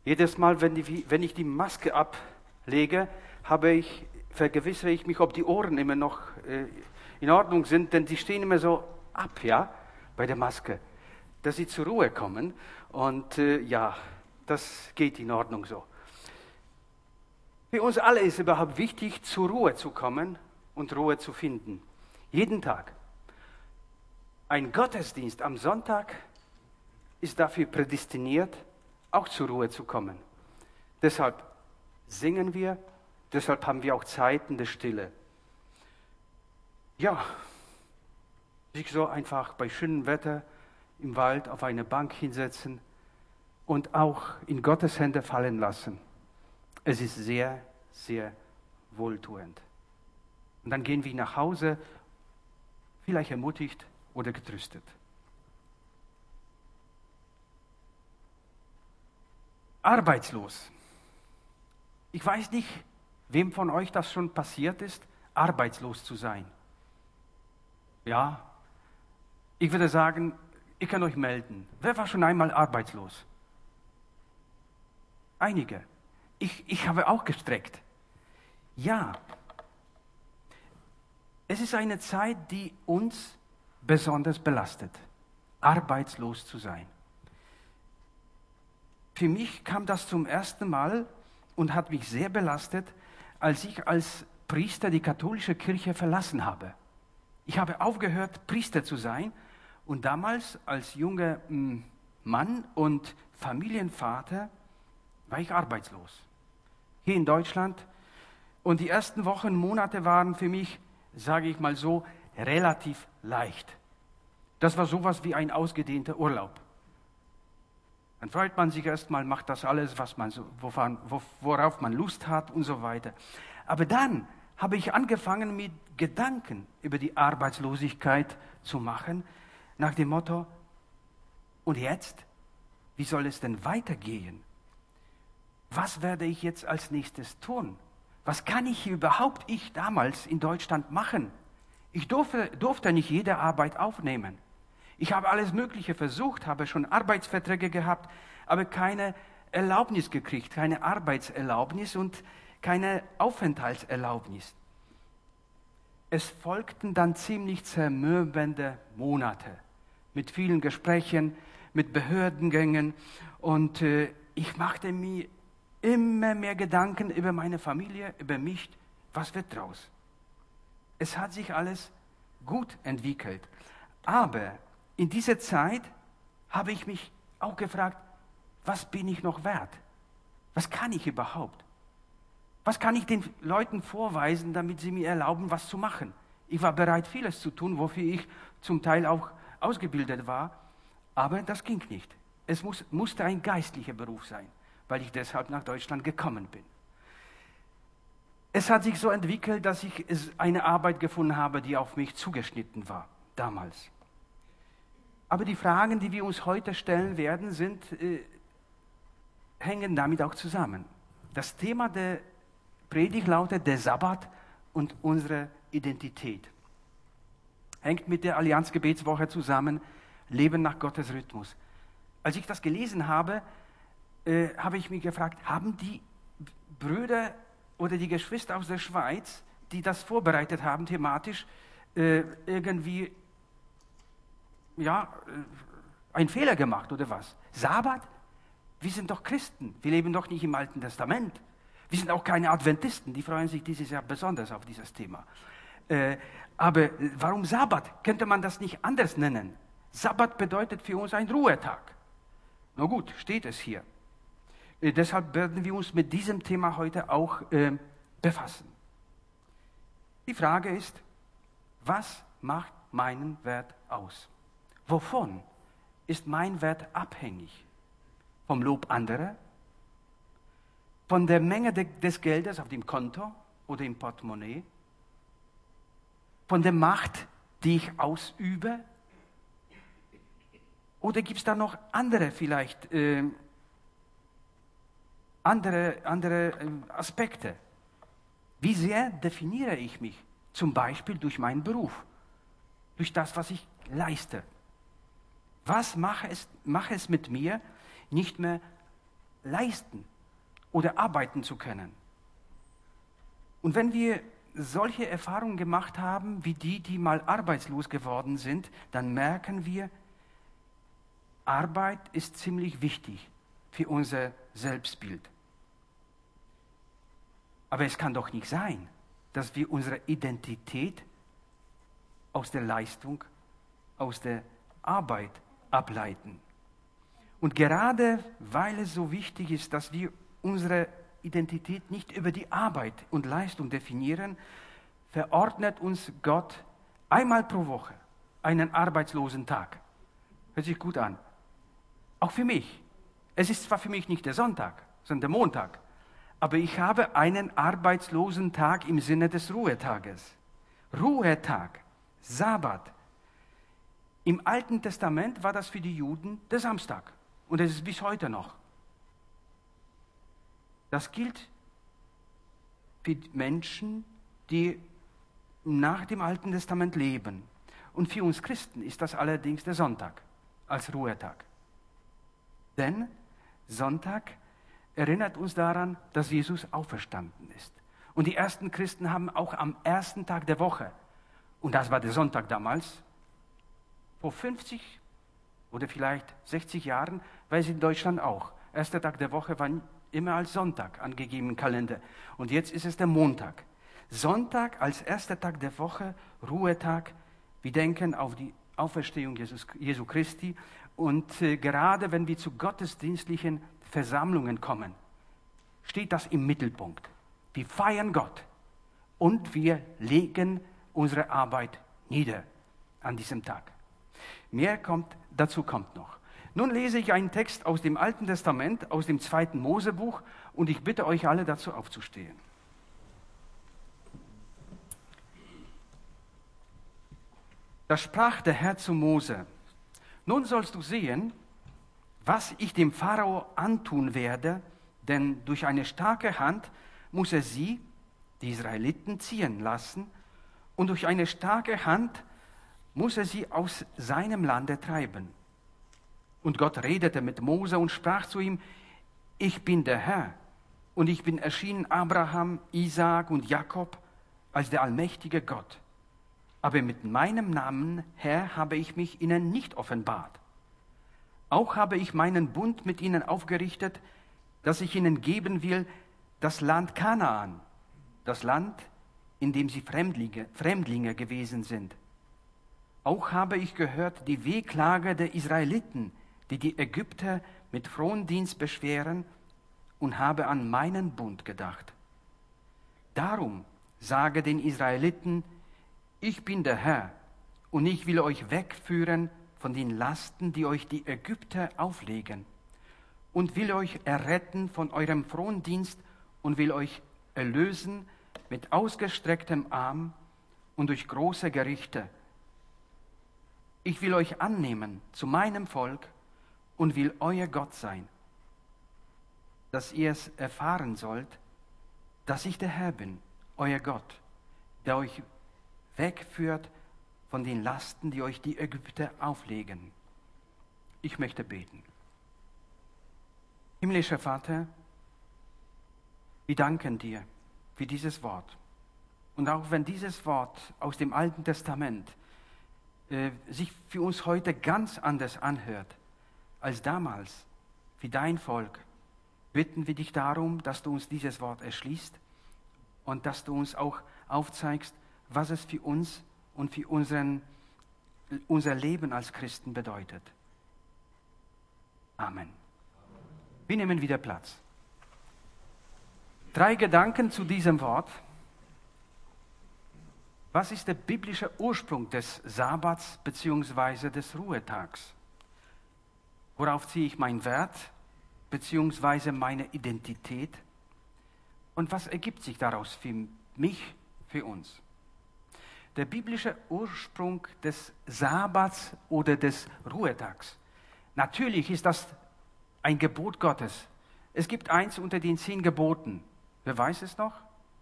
Jedes Mal, wenn ich die Maske ablege, vergewissere ich mich, ob die Ohren immer noch in Ordnung sind, denn die stehen immer so ab, ja, bei der Maske, dass sie zur Ruhe kommen. Und das geht in Ordnung so. Für uns alle ist überhaupt wichtig, zur Ruhe zu kommen und Ruhe zu finden. Jeden Tag. Ein Gottesdienst am Sonntag ist dafür prädestiniert, auch zur Ruhe zu kommen. Deshalb singen wir, deshalb haben wir auch Zeiten der Stille. Ja, sich so einfach bei schönem Wetter im Wald auf eine Bank hinsetzen und auch in Gottes Hände fallen lassen. Es ist sehr, sehr wohltuend. Und dann gehen wir nach Hause, vielleicht ermutigt oder getröstet. Arbeitslos. Ich weiß nicht, wem von euch das schon passiert ist, arbeitslos zu sein. Ja, ich würde sagen, ihr könnt euch melden. Wer war schon einmal arbeitslos? Einige. Ich habe auch gestreckt. Ja, es ist eine Zeit, die uns besonders belastet, arbeitslos zu sein. Für mich kam das zum ersten Mal und hat mich sehr belastet, als ich als Priester die katholische Kirche verlassen habe. Ich habe aufgehört, Priester zu sein und damals als junger Mann und Familienvater war ich arbeitslos. Hier in Deutschland. Und die ersten Wochen, Monate waren für mich, sage ich mal so, relativ leicht. Das war sowas wie ein ausgedehnter Urlaub. Dann freut man sich erstmal, macht das alles, worauf man Lust hat und so weiter. Aber dann habe ich angefangen, mir Gedanken über die Arbeitslosigkeit zu machen, nach dem Motto, und jetzt, wie soll es denn weitergehen? Was werde ich jetzt als nächstes tun? Was kann ich damals in Deutschland machen? Ich durfte nicht jede Arbeit aufnehmen. Ich habe alles Mögliche versucht, habe schon Arbeitsverträge gehabt, aber keine Erlaubnis gekriegt, keine Arbeitserlaubnis und keine Aufenthaltserlaubnis. Es folgten dann ziemlich zermürbende Monate mit vielen Gesprächen, mit Behördengängen und ich machte mir immer mehr Gedanken über meine Familie, über mich, was wird draus? Es hat sich alles gut entwickelt, aber in dieser Zeit habe ich mich auch gefragt, was bin ich noch wert? Was kann ich überhaupt? Was kann ich den Leuten vorweisen, damit sie mir erlauben, was zu machen? Ich war bereit, vieles zu tun, wofür ich zum Teil auch ausgebildet war, aber das ging nicht. Es musste ein geistlicher Beruf sein, weil ich deshalb nach Deutschland gekommen bin. Es hat sich so entwickelt, dass ich eine Arbeit gefunden habe, die auf mich zugeschnitten war, damals. Aber die Fragen, die wir uns heute stellen werden, hängen damit auch zusammen. Das Thema der Predigt lautet der Sabbat und unsere Identität. Hängt mit der Allianz-Gebetswoche zusammen, Leben nach Gottes Rhythmus. Als ich das gelesen habe, habe ich mich gefragt, haben die Brüder oder die Geschwister aus der Schweiz, die das vorbereitet haben thematisch, irgendwie einen Fehler gemacht oder was? Sabbat? Wir sind doch Christen, wir leben doch nicht im Alten Testament. Wir sind auch keine Adventisten, die freuen sich dieses Jahr besonders auf dieses Thema. Aber warum Sabbat? Könnte man das nicht anders nennen? Sabbat bedeutet für uns ein Ruhetag. Na gut, steht es hier. Deshalb werden wir uns mit diesem Thema heute auch befassen. Die Frage ist, was macht meinen Wert aus? Wovon ist mein Wert abhängig? Vom Lob anderer? Von der Menge des Geldes auf dem Konto oder im Portemonnaie? Von der Macht, die ich ausübe? Oder gibt es da noch andere vielleicht, andere Aspekte? Wie sehr definiere ich mich? Zum Beispiel durch meinen Beruf, durch das, was ich leiste. Was mache es mit mir, nicht mehr leisten oder arbeiten zu können. Und wenn wir solche Erfahrungen gemacht haben, wie die mal arbeitslos geworden sind, dann merken wir, Arbeit ist ziemlich wichtig für unser Selbstbild. Aber es kann doch nicht sein, dass wir unsere Identität aus der Leistung, aus der Arbeit ableiten. Und gerade weil es so wichtig ist, dass wir unsere Identität nicht über die Arbeit und Leistung definieren, verordnet uns Gott einmal pro Woche einen arbeitslosen Tag. Hört sich gut an. Auch für mich. Es ist zwar für mich nicht der Sonntag, sondern der Montag, aber ich habe einen arbeitslosen Tag im Sinne des Ruhetages. Ruhetag, Sabbat. Im Alten Testament war das für die Juden der Samstag und es ist bis heute noch. Das gilt für Menschen, die nach dem Alten Testament leben. Und für uns Christen ist das allerdings der Sonntag als Ruhetag. Denn Sonntag erinnert uns daran, dass Jesus auferstanden ist. Und die ersten Christen haben auch am ersten Tag der Woche, und das war der Sonntag damals, vor 50 oder vielleicht 60 Jahren, war es in Deutschland auch. Erster Tag der Woche war immer als Sonntag angegeben im Kalender. Und jetzt ist es der Montag. Sonntag als erster Tag der Woche, Ruhetag. Wir denken auf die Auferstehung Jesu Christi. Und gerade wenn wir zu gottesdienstlichen Versammlungen kommen, steht das im Mittelpunkt. Wir feiern Gott und wir legen unsere Arbeit nieder an diesem Tag. Dazu kommt noch. Nun lese ich einen Text aus dem Alten Testament, aus dem 2. Mosebuch, und ich bitte euch alle dazu aufzustehen. Da sprach der Herr zu Mose: Nun sollst du sehen, was ich dem Pharao antun werde, denn durch eine starke Hand muss er sie, die Israeliten, ziehen lassen, und durch eine starke Hand muss er sie aus seinem Lande treiben. Und Gott redete mit Mose und sprach zu ihm: Ich bin der Herr, und ich bin erschienen Abraham, Isaak und Jakob als der allmächtige Gott. Aber mit meinem Namen, Herr, habe ich mich ihnen nicht offenbart. Auch habe ich meinen Bund mit ihnen aufgerichtet, dass ich ihnen geben will, das Land Kanaan, das Land, in dem sie Fremdlinge gewesen sind. Auch habe ich gehört die Wehklage der Israeliten, die die Ägypter mit Frondienst beschweren, und habe an meinen Bund gedacht. Darum sage den Israeliten: Ich bin der Herr, und ich will euch wegführen von den Lasten, die euch die Ägypter auflegen, und will euch erretten von eurem Frondienst und will euch erlösen mit ausgestrecktem Arm und durch große Gerichte. Ich will euch annehmen zu meinem Volk und will euer Gott sein, dass ihr es erfahren sollt, dass ich der Herr bin, euer Gott, der euch wegführt von den Lasten, die euch die Ägypter auflegen. Ich möchte beten. Himmlischer Vater, wir danken dir für dieses Wort. Und auch wenn dieses Wort aus dem Alten Testament sich für uns heute ganz anders anhört als damals für dein Volk, bitten wir dich darum, dass du uns dieses Wort erschließt und dass du uns auch aufzeigst, was es für uns und für unser Leben als Christen bedeutet. Amen. Wir nehmen wieder Platz. 3 Gedanken zu diesem Wort. Was ist der biblische Ursprung des Sabbats bzw. des Ruhetags? Worauf ziehe ich meinen Wert bzw. meine Identität? Und was ergibt sich daraus für mich, für uns? Der biblische Ursprung des Sabbats oder des Ruhetags. Natürlich ist das ein Gebot Gottes. Es gibt eins unter den 10 Geboten. Wer weiß es noch?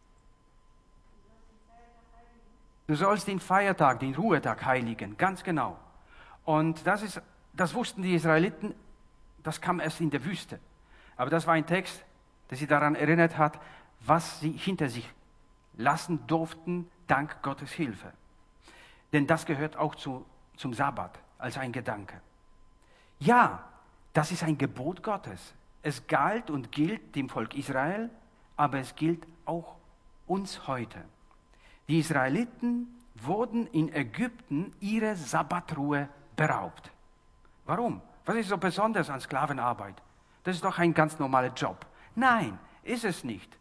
Du sollst den Feiertag, den Ruhetag heiligen, ganz genau. Und das wussten die Israeliten, das kam erst in der Wüste. Aber das war ein Text, der sie daran erinnert hat, was sie hinter sich lassen durften, dank Gottes Hilfe. Denn das gehört auch zum Sabbat als ein Gedanke. Ja, das ist ein Gebot Gottes. Es galt und gilt dem Volk Israel, aber es gilt auch uns heute. Die Israeliten wurden in Ägypten ihrer Sabbatruhe beraubt. Warum? Was ist so besonders an Sklavenarbeit? Das ist doch ein ganz normaler Job. Nein, ist es nicht.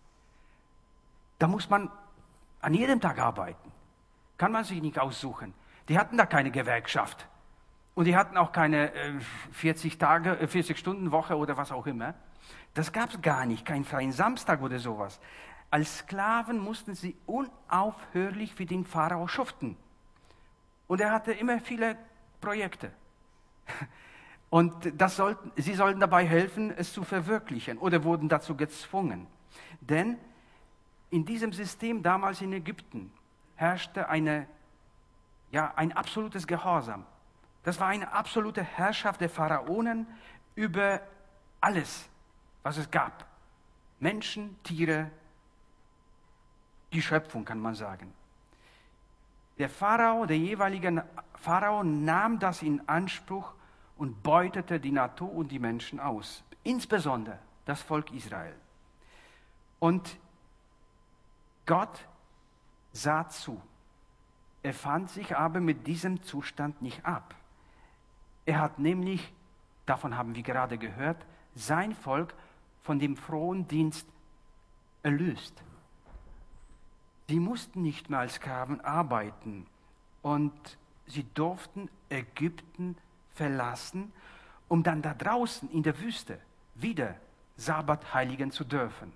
Da muss man an jedem Tag arbeiten. Kann man sich nicht aussuchen. Die hatten da keine Gewerkschaft. Und die hatten auch keine 40-Stunden-Woche oder was auch immer. Das gab es gar nicht, keinen freien Samstag oder sowas. Als Sklaven mussten sie unaufhörlich für den Pharao schuften. Und er hatte immer viele Projekte. Und sie sollten dabei helfen, es zu verwirklichen oder wurden dazu gezwungen. Denn in diesem System damals in Ägypten herrschte ein absolutes Gehorsam. Das war eine absolute Herrschaft der Pharaonen über alles, was es gab. Menschen, Tiere, die Schöpfung, kann man sagen. Der jeweilige Pharao nahm das in Anspruch und beutete die Natur und die Menschen aus. Insbesondere das Volk Israel. Und Gott sah zu. Er fand sich aber mit diesem Zustand nicht ab. Er hat nämlich, davon haben wir gerade gehört, sein Volk von dem Frondienst erlöst. Sie mussten nicht mehr als Sklaven arbeiten und sie durften Ägypten verlassen, um dann da draußen in der Wüste wieder Sabbat heiligen zu dürfen.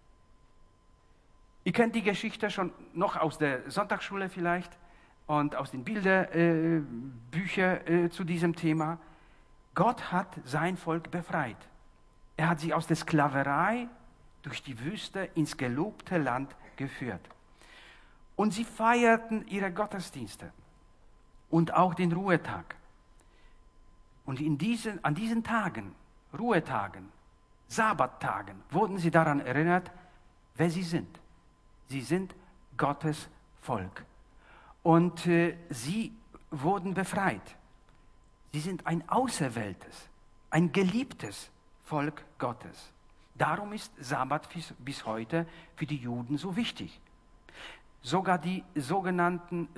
Ihr kennt die Geschichte schon noch aus der Sonntagsschule vielleicht und aus den Bilderbüchern zu diesem Thema. Gott hat sein Volk befreit. Er hat sie aus der Sklaverei durch die Wüste ins gelobte Land geführt. Und sie feierten ihre Gottesdienste und auch den Ruhetag. Und an diesen Tagen, Ruhetagen, Sabbattagen, wurden sie daran erinnert, wer sie sind. Sie sind Gottes Volk. Und sie wurden befreit. Sie sind ein auserwähltes, ein geliebtes Volk Gottes. Darum ist Sabbat bis heute für die Juden so wichtig. Sogar die sogenannten,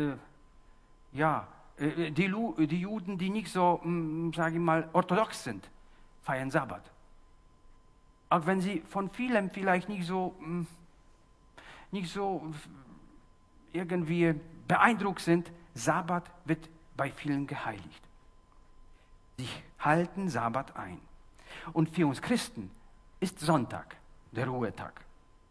die Juden, die nicht so, sage ich mal, orthodox sind, feiern Sabbat. Auch wenn sie von vielem vielleicht nicht so irgendwie beeindruckt sind, Sabbat wird bei vielen geheiligt. Sie halten Sabbat ein. Und für uns Christen ist Sonntag der Ruhetag.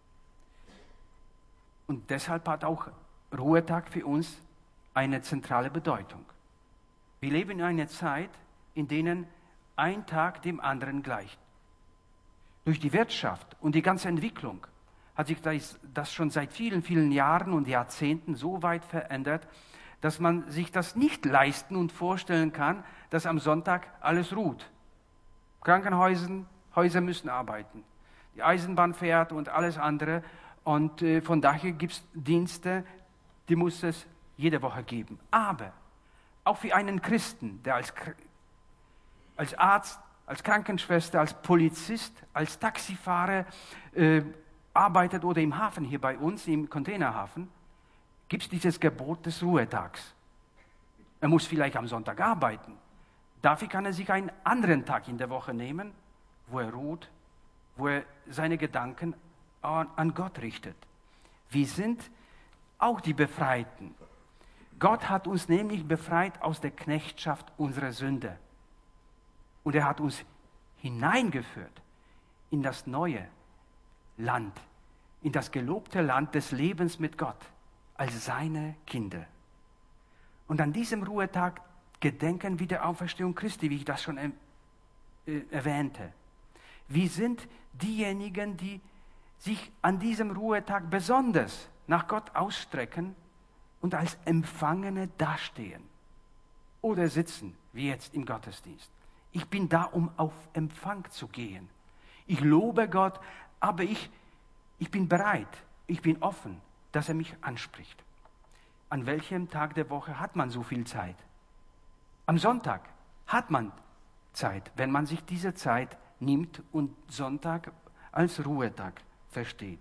Und deshalb hat auch Ruhetag für uns eine zentrale Bedeutung. Wir leben in einer Zeit, in der ein Tag dem anderen gleicht. Durch die Wirtschaft und die ganze Entwicklung hat sich das schon seit vielen, vielen Jahren und Jahrzehnten so weit verändert, dass man sich das nicht leisten und vorstellen kann, dass am Sonntag alles ruht. Krankenhäuser müssen arbeiten. Die Eisenbahn fährt und alles andere. Und von daher gibt es Dienste, die muss es jede Woche geben. Aber auch für einen Christen, der als Arzt, als Krankenschwester, als Polizist, als Taxifahrer arbeitet oder im Hafen hier bei uns, im Containerhafen, gibt es dieses Gebot des Ruhetags. Er muss vielleicht am Sonntag arbeiten. Dafür kann er sich einen anderen Tag in der Woche nehmen, wo er ruht, wo er seine Gedanken an Gott richtet. Wir sind auch die Befreiten. Gott hat uns nämlich befreit aus der Knechtschaft unserer Sünde. Und er hat uns hineingeführt in das neue Land, in das gelobte Land des Lebens mit Gott, als seine Kinder. Und an diesem Ruhetag gedenken wir der Auferstehung Christi, wie ich das schon erwähnte. Wir sind diejenigen, die sich an diesem Ruhetag besonders nach Gott ausstrecken und als Empfangene dastehen oder sitzen, wie jetzt im Gottesdienst. Ich bin da, um auf Empfang zu gehen. Ich lobe Gott, aber ich bin bereit, ich bin offen, dass er mich anspricht. An welchem Tag der Woche hat man so viel Zeit? Am Sonntag hat man Zeit, wenn man sich diese Zeit nimmt und Sonntag als Ruhetag versteht.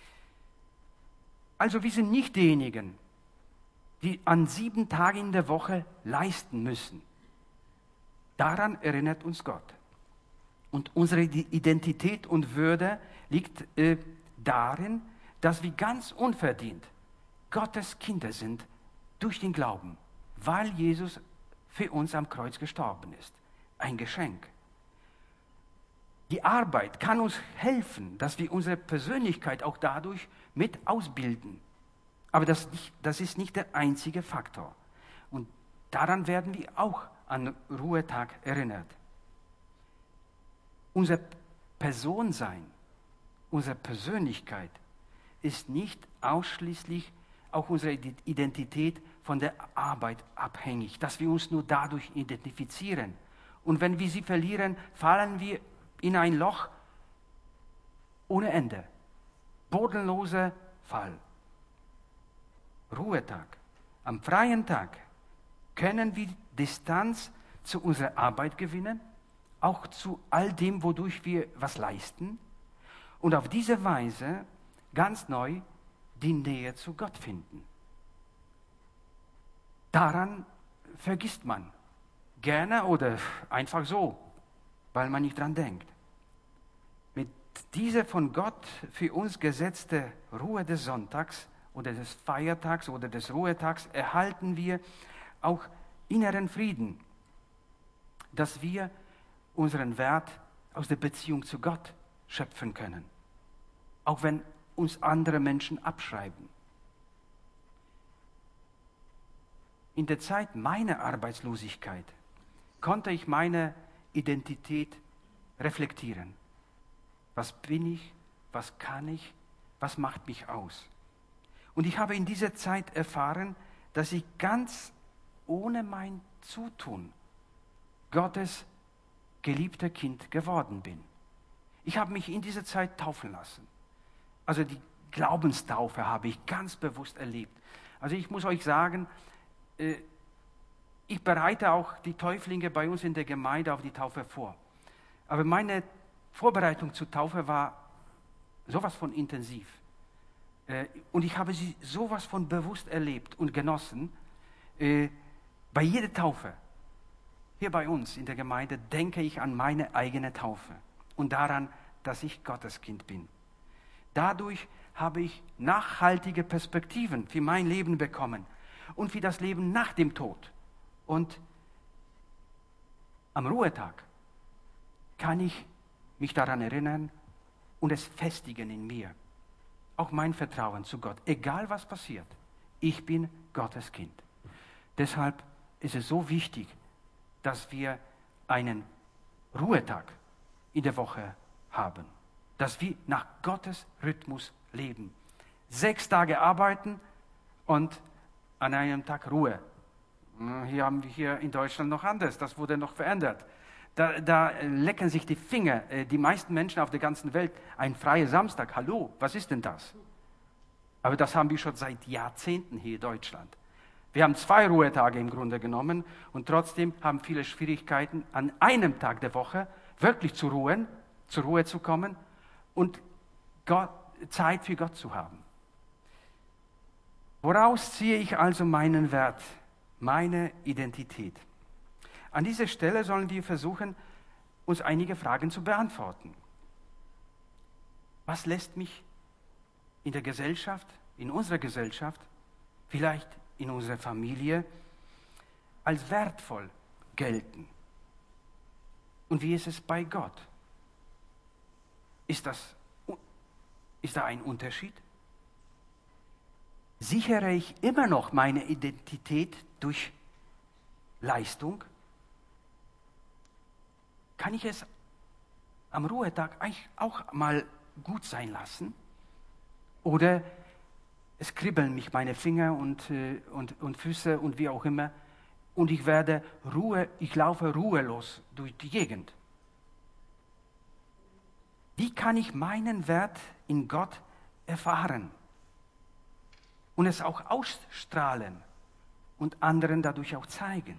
Also wir sind nicht diejenigen, die an 7 Tagen in der Woche leisten müssen. Daran erinnert uns Gott. Und unsere Identität und Würde liegt darin, dass wir ganz unverdient Gottes Kinder sind durch den Glauben, weil Jesus für uns am Kreuz gestorben ist. Ein Geschenk. Die Arbeit kann uns helfen, dass wir unsere Persönlichkeit auch dadurch mit ausbilden. Aber das ist nicht der einzige Faktor. Und daran werden wir auch an Ruhetag erinnert. Unser Personsein, unsere Persönlichkeit ist nicht ausschließlich auch unsere Identität von der Arbeit abhängig, dass wir uns nur dadurch identifizieren. Und wenn wir sie verlieren, fallen wir in ein Loch ohne Ende. Bodenloser Fall. Ruhetag. Am freien Tag können wir Distanz zu unserer Arbeit gewinnen, auch zu all dem, wodurch wir was leisten, und auf diese Weise ganz neu die Nähe zu Gott finden. Daran vergisst man gerne oder einfach so, weil man nicht dran denkt. Mit dieser von Gott für uns gesetzte Ruhe des Sonntags oder des Feiertags oder des Ruhetags erhalten wir auch inneren Frieden, dass wir unseren Wert aus der Beziehung zu Gott schöpfen können, auch wenn uns andere Menschen abschreiben. In der Zeit meiner Arbeitslosigkeit konnte ich meine Identität reflektieren. Was bin ich? Was kann ich? Was macht mich aus? Und ich habe in dieser Zeit erfahren, dass ich ganz ohne mein Zutun Gottes geliebter Kind geworden bin. Ich habe mich in dieser Zeit taufen lassen. Also die Glaubenstaufe habe ich ganz bewusst erlebt. Also ich muss euch sagen, ich bereite auch die Täuflinge bei uns in der Gemeinde auf die Taufe vor. Aber meine Vorbereitung zur Taufe war sowas von intensiv. Und ich habe sie sowas von bewusst erlebt und genossen. Bei jeder Taufe, hier bei uns in der Gemeinde, denke ich an meine eigene Taufe und daran, dass ich Gottes Kind bin. Dadurch habe ich nachhaltige Perspektiven für mein Leben bekommen und für das Leben nach dem Tod. Und am Ruhetag kann ich mich daran erinnern und es festigen in mir. Auch mein Vertrauen zu Gott, egal was passiert. Ich bin Gottes Kind. Deshalb ist es so wichtig, dass wir einen Ruhetag in der Woche haben. Dass wir nach Gottes Rhythmus leben. 6 Tage arbeiten und an einem Tag Ruhe. Hier haben wir hier in Deutschland noch anders, das wurde noch verändert. Da lecken sich die Finger, die meisten Menschen auf der ganzen Welt, ein freier Samstag, hallo, was ist denn das? Aber das haben wir schon seit Jahrzehnten hier in Deutschland. Wir haben 2 Ruhetage im Grunde genommen und trotzdem haben viele Schwierigkeiten, an einem Tag der Woche wirklich zur Ruhe zu kommen und Zeit für Gott zu haben. Woraus ziehe ich also meinen Wert, meine Identität? An dieser Stelle sollen wir versuchen, uns einige Fragen zu beantworten. Was lässt mich in der Gesellschaft, in unserer Gesellschaft, vielleicht in unserer Familie, als wertvoll gelten? Und wie ist es bei Gott? Ist da ein Unterschied? Sichere ich immer noch meine Identität durch Leistung? Kann ich es am Ruhetag eigentlich auch mal gut sein lassen? Oder es kribbeln mich meine Finger und Füße und wie auch immer und ich laufe ruhelos durch die Gegend. Wie kann ich meinen Wert in Gott erfahren und es auch ausstrahlen und anderen dadurch auch zeigen?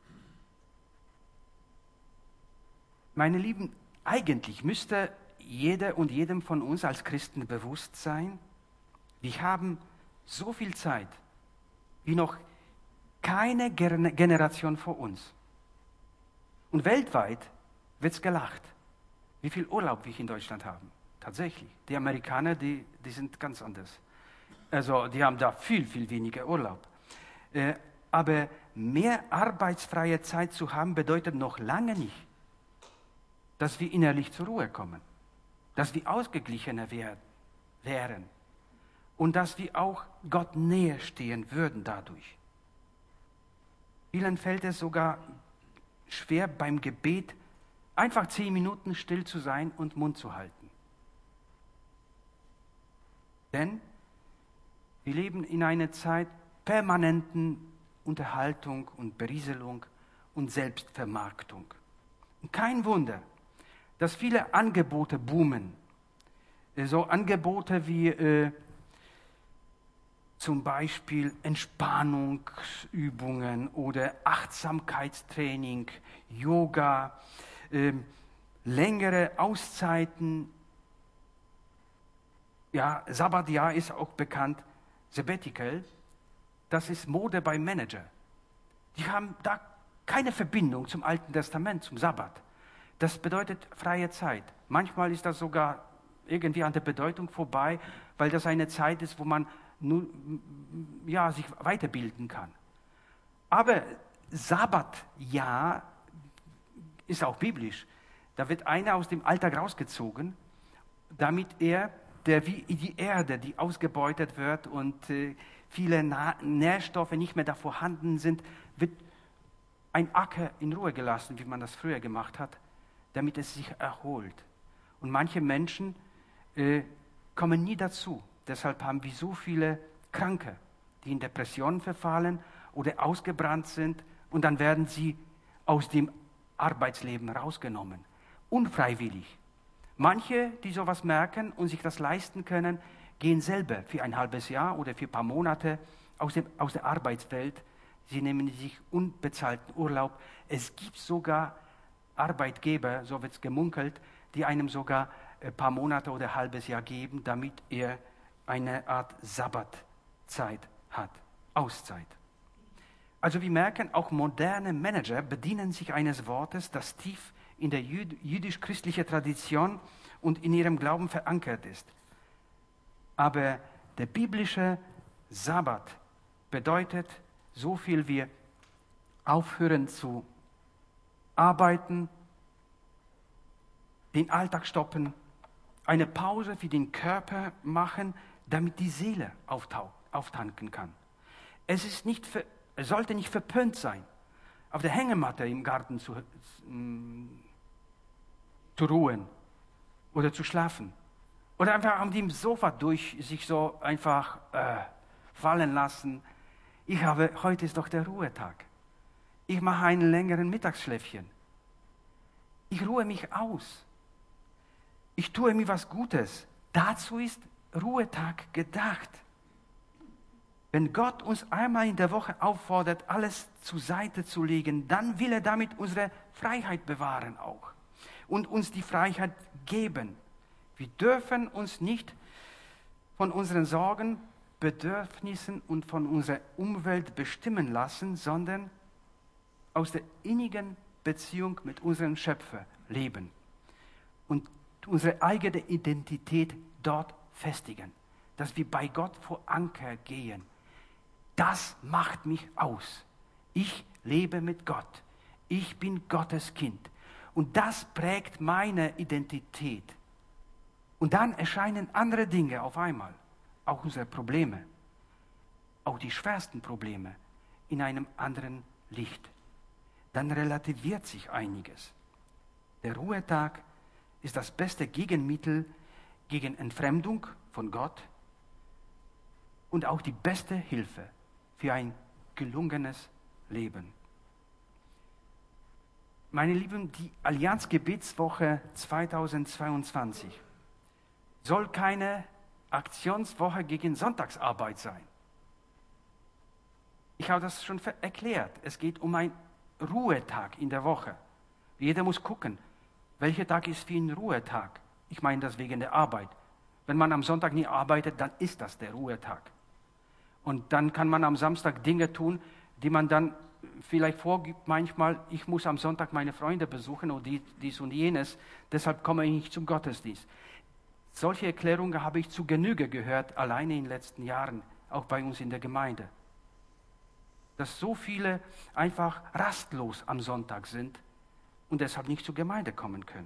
Meine Lieben, eigentlich müsste jeder und jedem von uns als Christen bewusst sein, wir haben so viel Zeit wie noch keine Generation vor uns. Und weltweit wird es gelacht, wie viel Urlaub wir in Deutschland haben. Tatsächlich. Die Amerikaner, die sind ganz anders. Also die haben da viel, viel weniger Urlaub. Aber mehr arbeitsfreie Zeit zu haben, bedeutet noch lange nicht, dass wir innerlich zur Ruhe kommen, dass wir ausgeglichener wären und dass wir auch Gott näher stehen würden dadurch. Vielen fällt es sogar schwer beim Gebet, einfach 10 Minuten still zu sein und Mund zu halten. Denn wir leben in einer Zeit permanenten Unterhaltung und Berieselung und Selbstvermarktung. Und kein Wunder, dass viele Angebote boomen. So Angebote wie zum Beispiel Entspannungsübungen oder Achtsamkeitstraining, Yoga, längere Auszeiten. Ja, Sabbatjahr ist auch bekannt, Sabbatical, das ist Mode bei Manager. Die haben da keine Verbindung zum Alten Testament, zum Sabbat. Das bedeutet freie Zeit. Manchmal ist das sogar irgendwie an der Bedeutung vorbei, weil das eine Zeit ist, wo man nur, ja, sich weiterbilden kann. Aber Sabbatjahr ist auch biblisch. Da wird einer aus dem Alltag rausgezogen, damit er, der wie die Erde, die ausgebeutet wird und viele Nährstoffe nicht mehr da vorhanden sind, wird ein Acker in Ruhe gelassen, wie man das früher gemacht hat, damit es sich erholt. Und manche Menschen kommen nie dazu. Deshalb haben wir so viele Kranke, die in Depressionen verfallen oder ausgebrannt sind und dann werden sie aus dem Arbeitsleben rausgenommen. Unfreiwillig. Manche, die sowas merken und sich das leisten können, gehen selber für ein halbes Jahr oder für ein paar Monate aus der Arbeitswelt. Sie nehmen sich unbezahlten Urlaub. Es gibt sogar Arbeitgeber, so wird es gemunkelt, die einem sogar ein paar Monate oder ein halbes Jahr geben, damit er eine Art Sabbatzeit hat, Auszeit. Also wir merken, auch moderne Manager bedienen sich eines Wortes, das tief in der jüdisch-christlichen Tradition und in ihrem Glauben verankert ist. Aber der biblische Sabbat bedeutet so viel wie aufhören zu arbeiten, den Alltag stoppen, eine Pause für den Körper machen, damit die Seele auftanken kann. Es sollte nicht verpönt sein, auf der Hängematte im Garten zu ruhen oder zu schlafen. Oder einfach auf dem Sofa sich so einfach fallen lassen. Heute ist doch der Ruhetag. Ich mache einen längeren Mittagsschläfchen. Ich ruhe mich aus. Ich tue mir was Gutes. Dazu ist Ruhetag gedacht. Wenn Gott uns einmal in der Woche auffordert, alles zur Seite zu legen, dann will er damit unsere Freiheit bewahren auch und uns die Freiheit geben. Wir dürfen uns nicht von unseren Sorgen, Bedürfnissen und von unserer Umwelt bestimmen lassen, sondern aus der innigen Beziehung mit unserem Schöpfer leben und unsere eigene Identität dort festigen, dass wir bei Gott vor Anker gehen. Das macht mich aus. Ich lebe mit Gott. Ich bin Gottes Kind. Und das prägt meine Identität. Und dann erscheinen andere Dinge auf einmal. Auch unsere Probleme. Auch die schwersten Probleme in einem anderen Licht. Dann relativiert sich einiges. Der Ruhetag ist das beste Gegenmittel gegen Entfremdung von Gott und auch die beste Hilfe für ein gelungenes Leben. Meine Lieben, die Allianz Gebetswoche 2022 soll keine Aktionswoche gegen Sonntagsarbeit sein. Ich habe das schon erklärt. Es geht um einen Ruhetag in der Woche. Jeder muss gucken, welcher Tag ist für ihn Ruhetag. Ich meine das wegen der Arbeit. Wenn man am Sonntag nie arbeitet, dann ist das der Ruhetag. Und dann kann man am Samstag Dinge tun, die man dann vielleicht vorgibt manchmal, ich muss am Sonntag meine Freunde besuchen oder dies und jenes, deshalb komme ich nicht zum Gottesdienst. Solche Erklärungen habe ich zu Genüge gehört, alleine in den letzten Jahren, auch bei uns in der Gemeinde. Dass so viele einfach rastlos am Sonntag sind und deshalb nicht zur Gemeinde kommen können.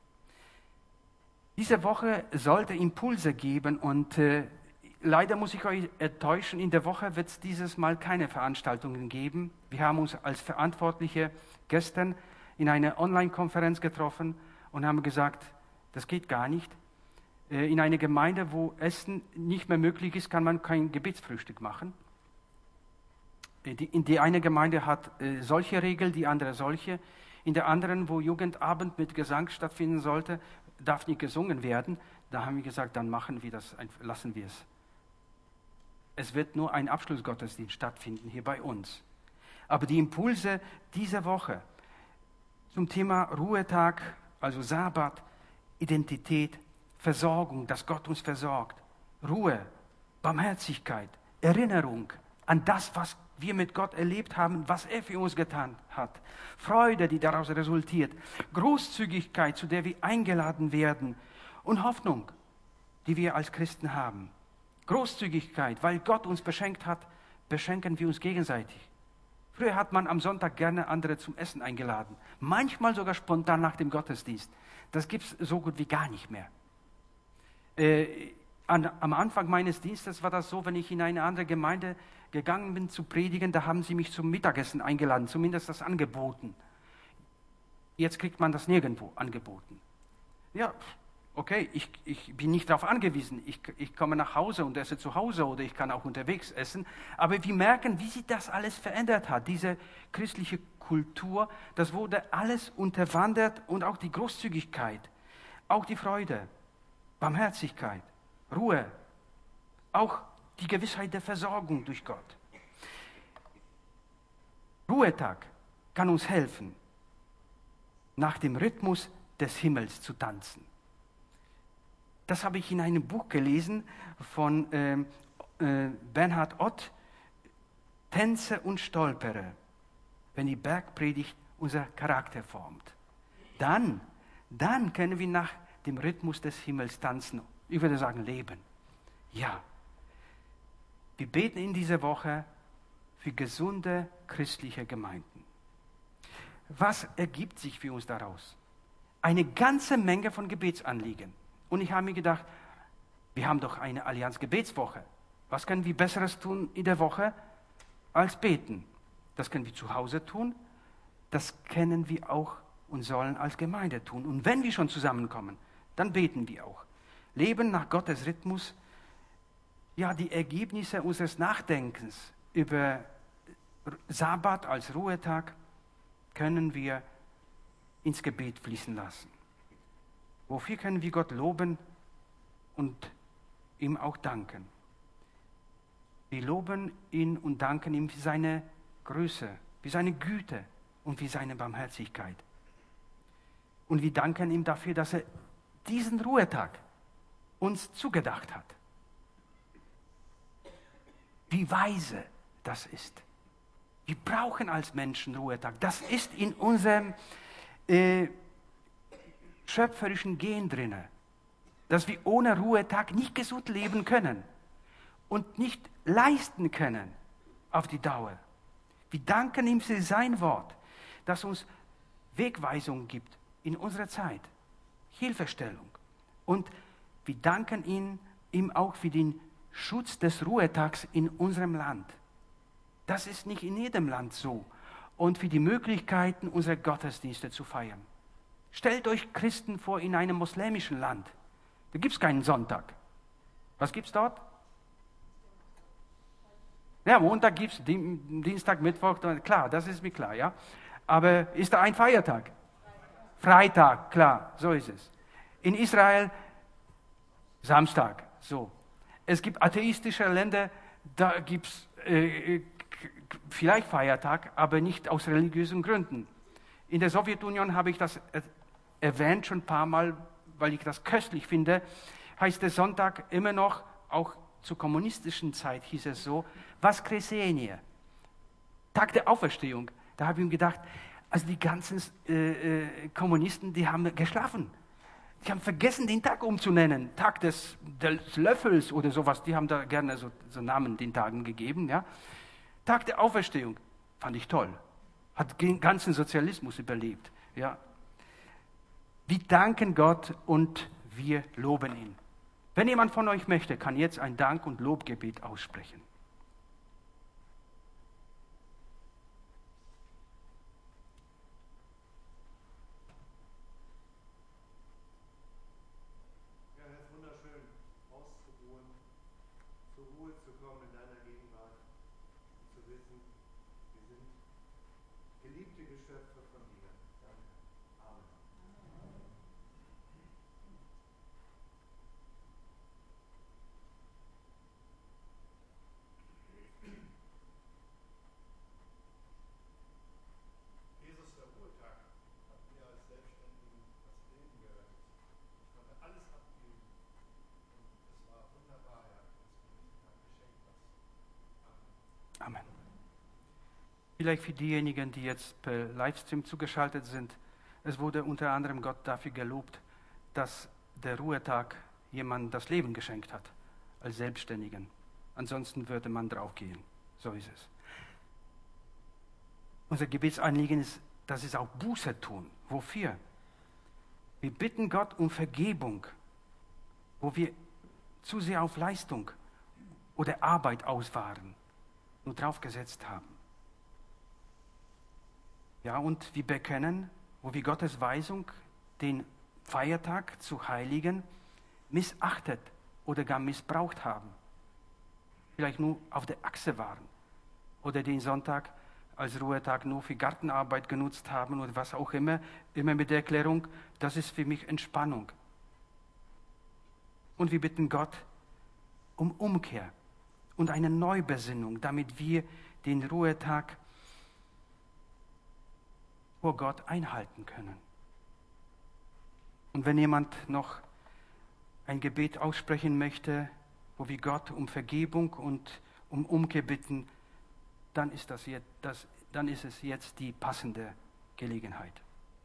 Diese Woche sollte Impulse geben und leider muss ich euch enttäuschen, in der Woche wird es dieses Mal keine Veranstaltungen geben. Wir haben uns als Verantwortliche gestern in einer Online-Konferenz getroffen und haben gesagt, das geht gar nicht. In einer Gemeinde, wo Essen nicht mehr möglich ist, kann man kein Gebetsfrühstück machen. Die eine Gemeinde hat solche Regeln, die andere solche. In der anderen, wo Jugendabend mit Gesang stattfinden sollte, darf nicht gesungen werden. Da haben wir gesagt, dann machen wir das, lassen wir es. Es wird nur ein Abschlussgottesdienst stattfinden hier bei uns. Aber die Impulse dieser Woche zum Thema Ruhetag, also Sabbat, Identität, Versorgung, dass Gott uns versorgt, Ruhe, Barmherzigkeit, Erinnerung an das, was wir mit Gott erlebt haben, was er für uns getan hat, Freude, die daraus resultiert, Großzügigkeit, zu der wir eingeladen werden und Hoffnung, die wir als Christen haben. Großzügigkeit, weil Gott uns beschenkt hat, beschenken wir uns gegenseitig. Früher hat man am Sonntag gerne andere zum Essen eingeladen, manchmal sogar spontan nach dem Gottesdienst. Das gibt es so gut wie gar nicht mehr. Am Anfang meines Dienstes war das so, wenn ich in eine andere Gemeinde gegangen bin zu predigen, da haben sie mich zum Mittagessen eingeladen, zumindest das angeboten. Jetzt kriegt man das nirgendwo angeboten. Ja, okay, ich bin nicht darauf angewiesen. Ich komme nach Hause und esse zu Hause oder ich kann auch unterwegs essen. Aber wir merken, wie sich das alles verändert hat. Diese christliche Kultur, das wurde alles unterwandert und auch die Großzügigkeit, auch die Freude, Barmherzigkeit, Ruhe, auch die Gewissheit der Versorgung durch Gott. Ruhetag kann uns helfen, nach dem Rhythmus des Himmels zu tanzen. Das habe ich in einem Buch gelesen von Bernhard Ott, Tänze und Stolpere, wenn die Bergpredigt unser Charakter formt. Dann können wir nach dem Rhythmus des Himmels tanzen. Ich würde sagen, leben. Ja. Wir beten in dieser Woche für gesunde christliche Gemeinden. Was ergibt sich für uns daraus? Eine ganze Menge von Gebetsanliegen. Und ich habe mir gedacht, wir haben doch eine Allianz-Gebetswoche. Was können wir Besseres tun in der Woche als beten? Das können wir zu Hause tun. Das können wir auch und sollen als Gemeinde tun. Und wenn wir schon zusammenkommen, dann beten wir auch. Leben nach Gottes Rhythmus, ja, die Ergebnisse unseres Nachdenkens über Sabbat als Ruhetag können wir ins Gebet fließen lassen. Wofür können wir Gott loben und ihm auch danken? Wir loben ihn und danken ihm für seine Größe, für seine Güte und für seine Barmherzigkeit. Und wir danken ihm dafür, dass er diesen Ruhetag uns zugedacht hat. Wie weise das ist. Wir brauchen als Menschen Ruhetag. Das ist in unserem schöpferischen Gen drin, dass wir ohne Ruhetag nicht gesund leben können und nicht leisten können auf die Dauer. Wir danken ihm für sein Wort, das uns Wegweisung gibt in unserer Zeit, Hilfestellung. Und wir danken ihm auch für den Schutz des Ruhetags in unserem Land. Das ist nicht in jedem Land so. Und für die Möglichkeiten, unsere Gottesdienste zu feiern. Stellt euch Christen vor in einem muslimischen Land. Da gibt es keinen Sonntag. Was gibt es dort? Ja, Montag gibt es, Dienstag, Mittwoch, klar, das ist mir klar, ja. Aber ist da ein Feiertag? Freitag, klar, so ist es. In Israel Samstag, so. Es gibt atheistische Länder, da gibt es vielleicht Feiertag, aber nicht aus religiösen Gründen. In der Sowjetunion habe ich das erwähnt schon ein paar Mal, weil ich das köstlich finde, heißt der Sonntag immer noch, auch zur kommunistischen Zeit hieß es so, Воскресенье, Tag der Auferstehung. Da habe ich mir gedacht, also die ganzen Kommunisten, die haben geschlafen. Die haben vergessen, den Tag umzunennen. Tag des Löffels oder sowas. Die haben da gerne so Namen den Tagen gegeben. Ja? Tag der Auferstehung. Fand ich toll. Hat den ganzen Sozialismus überlebt. Ja? Wir danken Gott und wir loben ihn. Wenn jemand von euch möchte, kann jetzt ein Dank- und Lobgebet aussprechen. zur Ruhe zu kommen in deiner Gegenwart und zu wissen, wir sind geliebte Geschöpfe von dir. Danke. Amen. Jesus, der Ruhetag hat mir als Selbstständigen das Leben gerettet. Ich konnte alles abgeben und es war wunderbar, Herr, dass du mir diesen Tag geschenkt hast. Amen. Amen. Vielleicht für diejenigen, die jetzt per Livestream zugeschaltet sind, es wurde unter anderem Gott dafür gelobt, dass der Ruhetag jemandem das Leben geschenkt hat, als Selbstständigen. Ansonsten würde man draufgehen. So ist es. Unser Gebetsanliegen ist, dass wir auch Buße tun. Wofür? Wir bitten Gott um Vergebung, wo wir zu sehr auf Leistung oder Arbeit auswahren und draufgesetzt haben. Ja, und wir bekennen, wo wir Gottes Weisung, den Feiertag zu heiligen, missachtet oder gar missbraucht haben. Vielleicht nur auf der Achse waren oder den Sonntag als Ruhetag nur für Gartenarbeit genutzt haben oder was auch immer mit der Erklärung, das ist für mich Entspannung. Und wir bitten Gott um Umkehr und eine Neubesinnung, damit wir den Ruhetag vor Gott einhalten können. Und wenn jemand noch ein Gebet aussprechen möchte, wo wir Gott um Vergebung und um Umkehr bitten, dann ist es jetzt die passende Gelegenheit.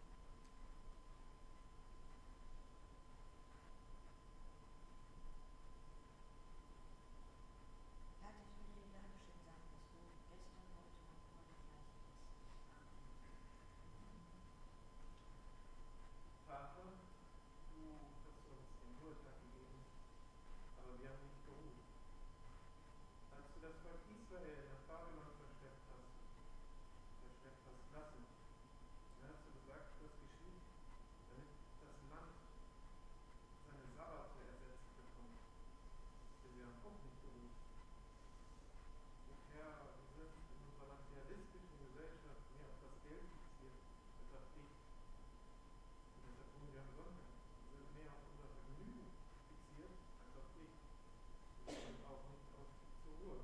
Vater, du hast uns den Ruhetag gegeben, aber wir haben nicht geruht. Als du das Volk Israel nach Babylon verschleppt hast lassen, dann hast du gesagt, das geschieht, damit das Land seine Sabbate ersetzt bekommt. Denn wir haben auch nicht geruht. Und Herr, wir sind in unserer materialistischen Gesellschaft mehr auf das Geld fixiert als auf dich. Und deshalb tun wir am Sonntag. Wir sind mehr auf unser Vergnügen fixiert als auf dich. Und auch nicht zur Ruhe.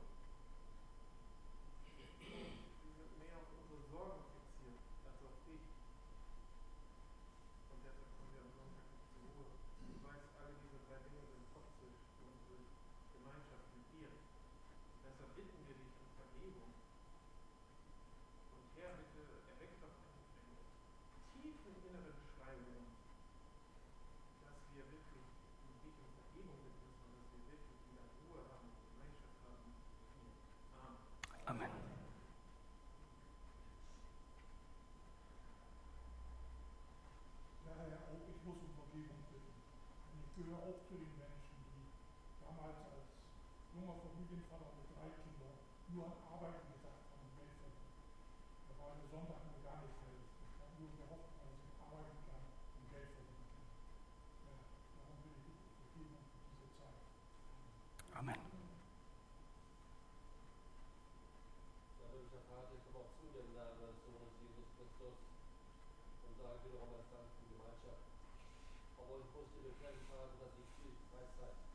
Wir sind mehr auf unsere Sorgen fixiert als auf dich. Und deshalb kommen wir am Sonntag nicht zur Ruhe. Du weißt, alle diese drei Dinge sind toxisch für unsere Gemeinschaft mit dir. Deshalb bitten wir dich um Vergebung. Und Herr, bitte erweck doch einen tiefen inneren Schrei in uns, dass wir wirklich nicht um Vergebung bitten, sondern dass wir wirklich wieder Ruhe haben, Gemeinschaft haben mit dir. Amen. Amen. Ja, Herr, auch ich muss um Vergebung bitten. Und ich gehöre auch zu den Menschen, die damals als junger Familienvater mit 3 Kindern nur an Arbeiten gedacht haben und Geld verdienen. Da war der Sonntag mir gar nicht fällig. Ich habe nur gehofft, dass ich arbeiten kann und Geld verdienen kann. Ja, darum bin ich um Vergebung für diese Zeit. Amen. Himmlischer Vater, ich komme auch zu dir im Namen deines Sohnes Jesus Christus und sage dir nochmal Dank für die Gemeinschaft. Aber ich muss dir bekennen, Vater, dass ich viel Freizeit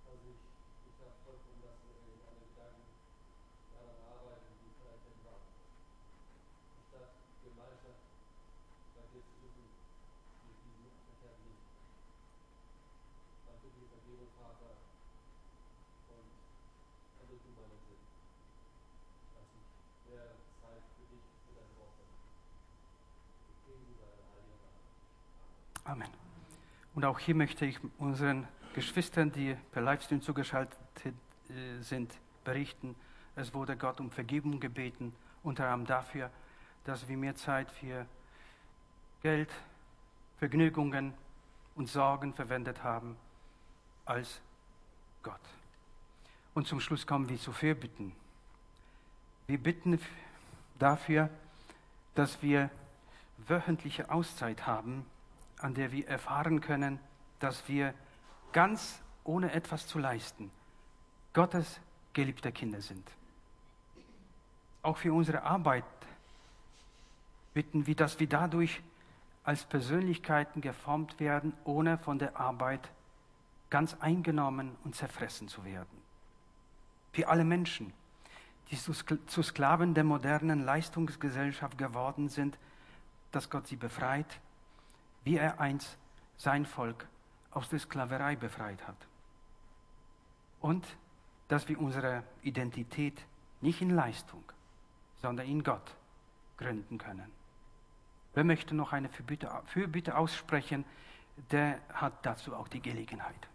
Also ich habe vollkommen das mit den Gedanken daran arbeiten, die vielleicht etwa statt Gemeinschaft bei dir zu suchen, durch diesen Verkehr nicht. Danke dir, Vergebung, Vater, und ändere du meinen Sinn, dass ich mehr Zeit für dich, für dein Wort habe. Befehl du deinen heiligen Namen. Amen. Und auch hier möchte ich unseren Geschwistern, die per Livestream zugeschaltet sind, berichten. Es wurde Gott um Vergebung gebeten, unter anderem dafür, dass wir mehr Zeit für Geld, Vergnügungen und Sorgen verwendet haben als Gott. Und zum Schluss kommen wir zu Fürbitten. Wir bitten dafür, dass wir wöchentliche Auszeit haben, an der wir erfahren können, dass wir ganz ohne etwas zu leisten Gottes geliebte Kinder sind. Auch für unsere Arbeit bitten wir, dass wir dadurch als Persönlichkeiten geformt werden, ohne von der Arbeit ganz eingenommen und zerfressen zu werden. Für alle Menschen, die zu Sklaven der modernen Leistungsgesellschaft geworden sind, dass Gott sie befreit, wie er einst sein Volk aus der Sklaverei befreit hat. Und dass wir unsere Identität nicht in Leistung, sondern in Gott gründen können. Wer möchte noch eine Fürbitte aussprechen, der hat dazu auch die Gelegenheit.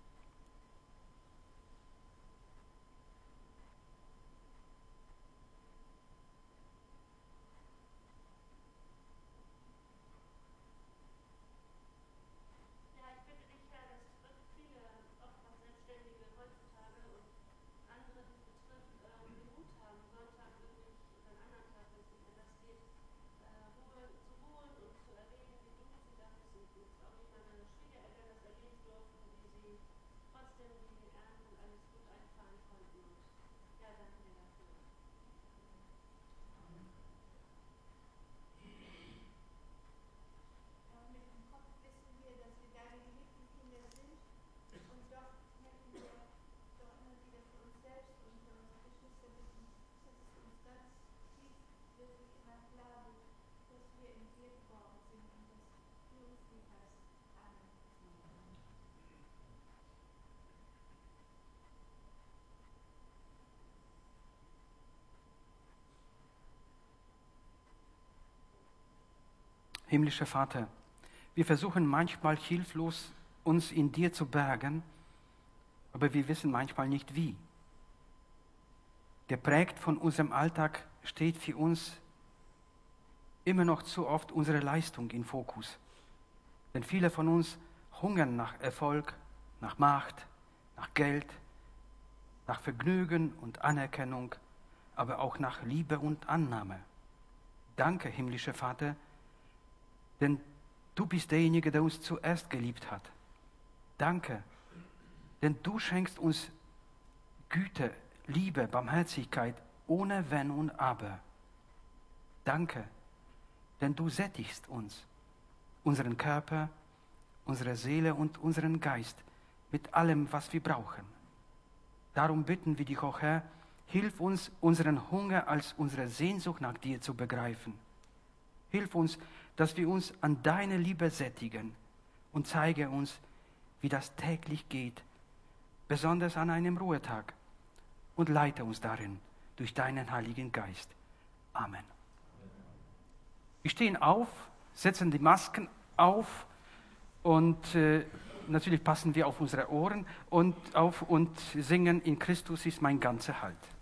Himmlischer Vater, wir versuchen manchmal hilflos, uns in dir zu bergen, aber wir wissen manchmal nicht wie. Geprägt von unserem Alltag steht für uns immer noch zu oft unsere Leistung im Fokus. Denn viele von uns hungern nach Erfolg, nach Macht, nach Geld, nach Vergnügen und Anerkennung, aber auch nach Liebe und Annahme. Danke, himmlischer Vater, denn du bist derjenige, der uns zuerst geliebt hat. Danke, denn du schenkst uns Güte, Liebe, Barmherzigkeit, ohne Wenn und Aber. Danke, denn du sättigst uns, unseren Körper, unsere Seele und unseren Geist mit allem, was wir brauchen. Darum bitten wir dich, o Herr, hilf uns, unseren Hunger als unsere Sehnsucht nach dir zu begreifen. Hilf uns, dass wir uns an deine Liebe sättigen und zeige uns, wie das täglich geht, besonders an einem Ruhetag, und leite uns darin durch deinen Heiligen Geist. Amen. Wir stehen auf, setzen die Masken auf und natürlich passen wir auf unsere Ohren und singen: In Christus ist mein ganzer Halt.